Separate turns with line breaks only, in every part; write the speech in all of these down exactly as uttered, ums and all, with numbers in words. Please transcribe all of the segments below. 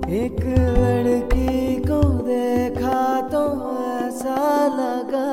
एक लड़की को देखा तो ऐसा लगा,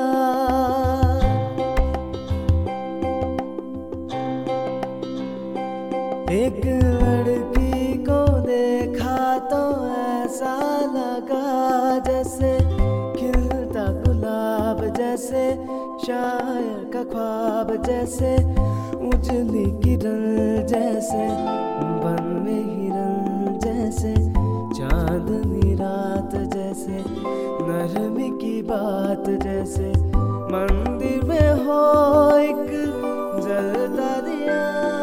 एक लड़की को देखा तो ऐसा लगा, जैसे खिलता गुलाब, जैसे शायर का ख्वाब, जैसे उजली किरण, जैसे बन में हिरन, जैसे चांदनी रात, जैसे नरमी की बात, जैसे मंदिर में हो एक जलता दिया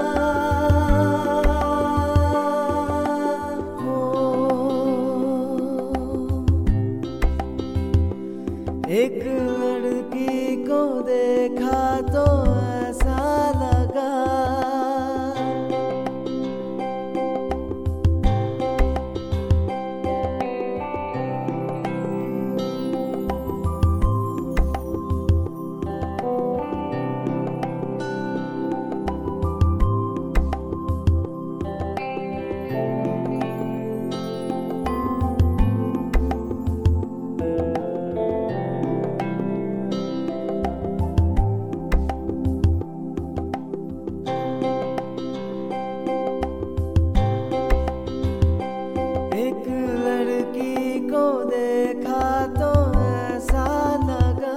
हो। एक लड़की को देखा तो ऐसा लगा, एक लड़की को देखा तो ऐसा लगा,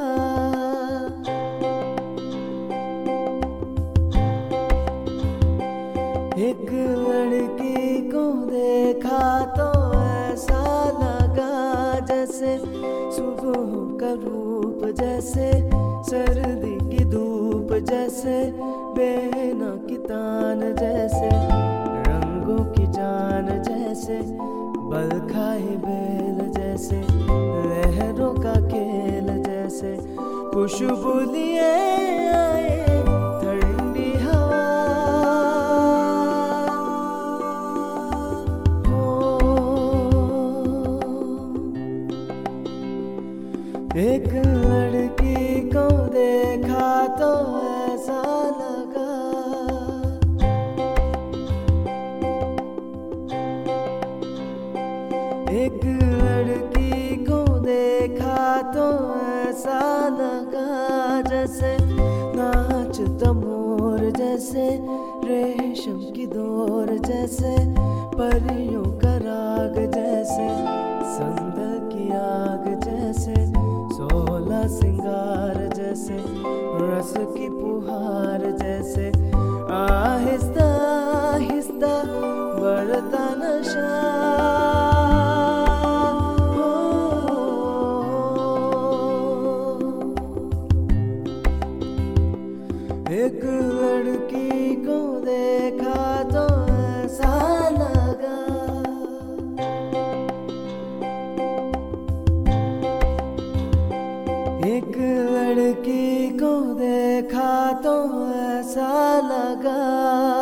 एक लड़की को देखा तो ऐसा लगा, जैसे सुबह का रूप, जैसे सर्दी की धूप, जैसे बेना की तान, जैसे रंगों की जान, जैसे बल खाए बेल, जैसे लहरों का खेल, जैसे खुशबू लिए आए ठंडी हवा हो। एक लड़की को देखा तो ऐसा लगा, एक लड़की को देखा तो ऐसा लगा, जैसे नाचता मोर, जैसे रेशम की डोर, जैसे परियों का राग, जैसे संदल की आग, जैसे सोलह सिंगार, जैसे रस की फुहार, जैसे आहिस्ता आहिस्ता बढ़ता नशा। एक लड़की को देखा तो ऐसा लगा, एक लड़की को देखा तो ऐसा लगा।